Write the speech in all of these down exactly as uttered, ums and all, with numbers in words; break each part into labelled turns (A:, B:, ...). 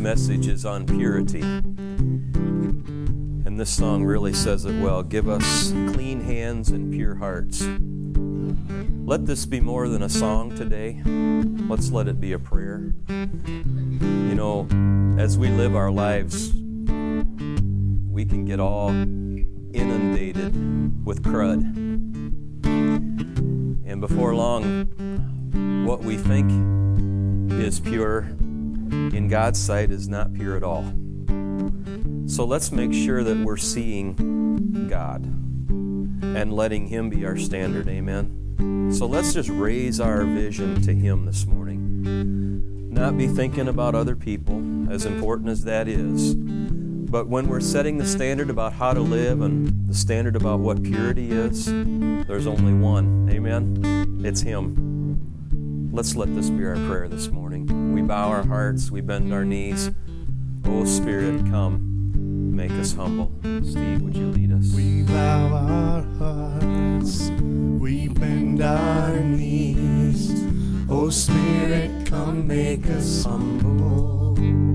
A: message is on purity. And this song really says it well. Give us clean hands and pure hearts. Let this be more than a song today. Let's let it be a prayer. You know, as we live our lives, we can get all inundated with crud. And before long, what we think is pure in God's sight is not pure at all. So let's make sure that we're seeing God and letting Him be our standard. Amen. So let's just raise our vision to Him this morning. Not be thinking about other people, as important as that is. But when we're setting the standard about how to live and the standard about what purity is, there's only one. Amen? It's Him. Let's let this be our prayer this morning. We bow our hearts, we bend our knees. Oh, Spirit, come, make us humble. Steve, would you lead us?
B: We bow our hearts, we bend our knees. Oh, Spirit, come, make us humble.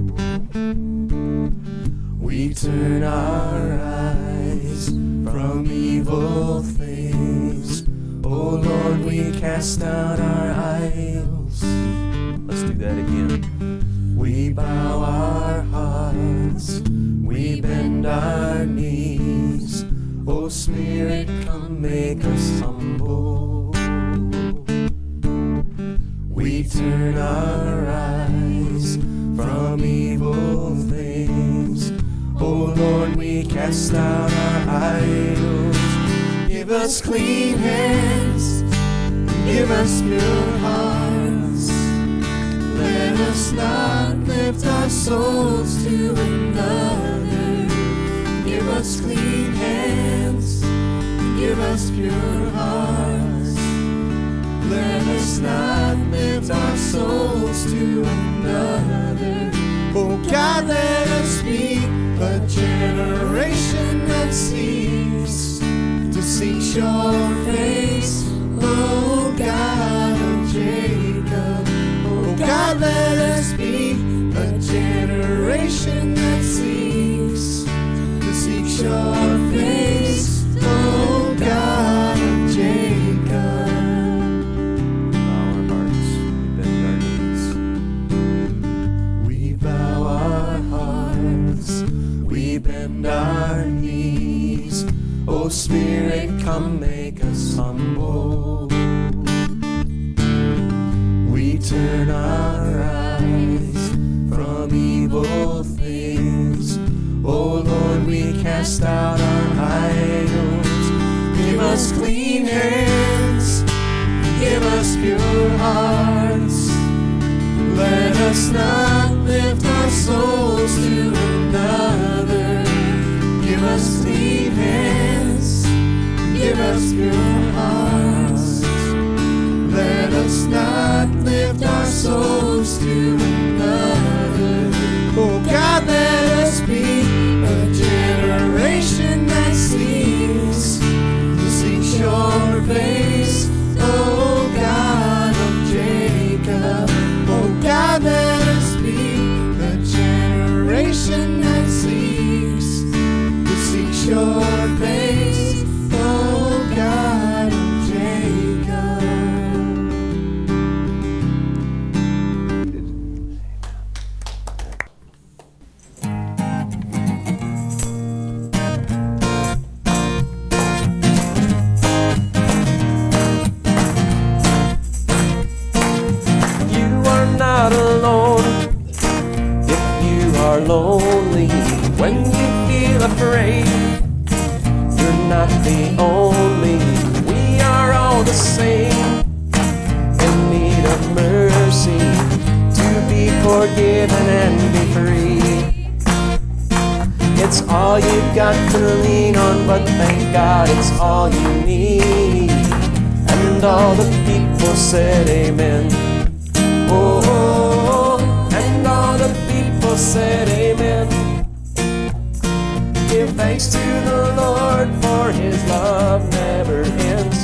B: We turn our eyes from evil things. Oh Lord, we cast down our idols.
A: Let's do that again.
B: We bow our hearts, we bend our knees. Oh Spirit, come make us humble. We turn our eyes from evil things. Oh Lord, we cast down our idols. Give us clean hands, give us pure hearts. Let us not lift our souls to another. Give us clean hands, give us pure hearts. Let us not lift our souls to another. Oh God, let us be a generation that seeks to seek your face, oh God of Jacob. Oh God, let us be a generation that seeks to seek your face, oh God of Jacob.
A: Bow our hearts, we bend our knees.
B: We bow our hearts, we bend our knees. Oh Spirit, come make us humble. We turn our eyes from evil things. Oh Lord, we cast out our idols. Give us clean hands, give us pure hearts. Let us not lift our souls to another. Give us clean hands, give us pure hearts. Let us not lift our souls to another. Oh God, let us be a generation that seeks to seek your face, oh God of Jacob. Oh God, let us be a generation that seeks to seek your face, oh God of Jacob.
A: You are not alone if you are lonely. When you feel afraid, you're not the only. We are all the same, in need of mercy, to be forgiven and be free. It's all you've got to lean on, but thank God it's all you need. And all the people said amen. Oh, oh, oh. And all the people said amen. Give thanks to the Lord, for His love never ends.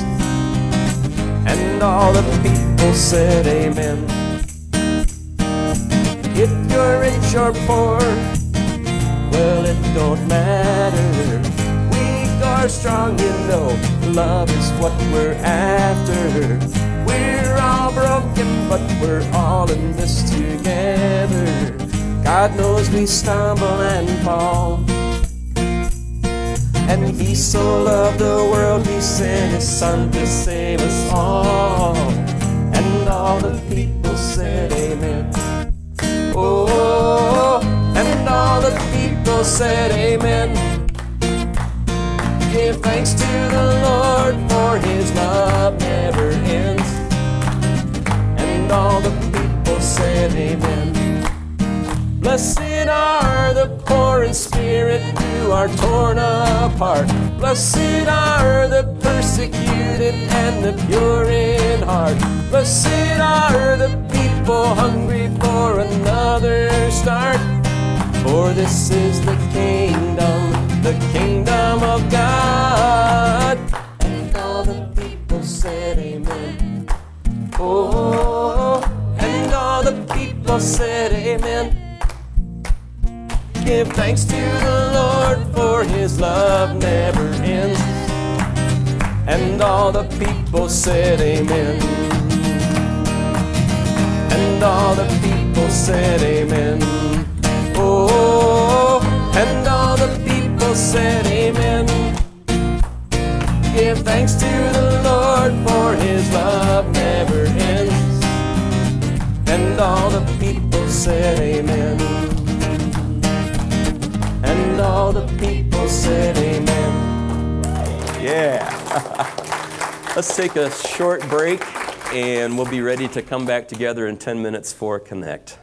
A: And all the people said amen. If you're rich or poor, well, it don't matter. Weak or strong, you know, love is what we're after. We're all broken, but we're all in this together. God knows we stumble and fall, and He so loved the world, He sent His Son to save us all. And all the people said amen. Oh, and all the people said amen. Give thanks to the Lord, for His love never ends. And all the people said amen. Blessed are the poor in spirit, who are torn apart. Blessed are the persecuted and the pure in heart. Blessed are the people hungry for another start. For this is the kingdom, the kingdom of God. And all the people said amen. Oh, and all the people said amen. Give thanks to the Lord, for His love never ends. And all the people said amen. And all the people said amen. Oh, and all the people said amen. Give thanks to the Lord, for His love never ends. And all the people said amen. And all the people said amen. Yeah. Let's take a short break, and we'll be ready to come back together in ten minutes for Connect.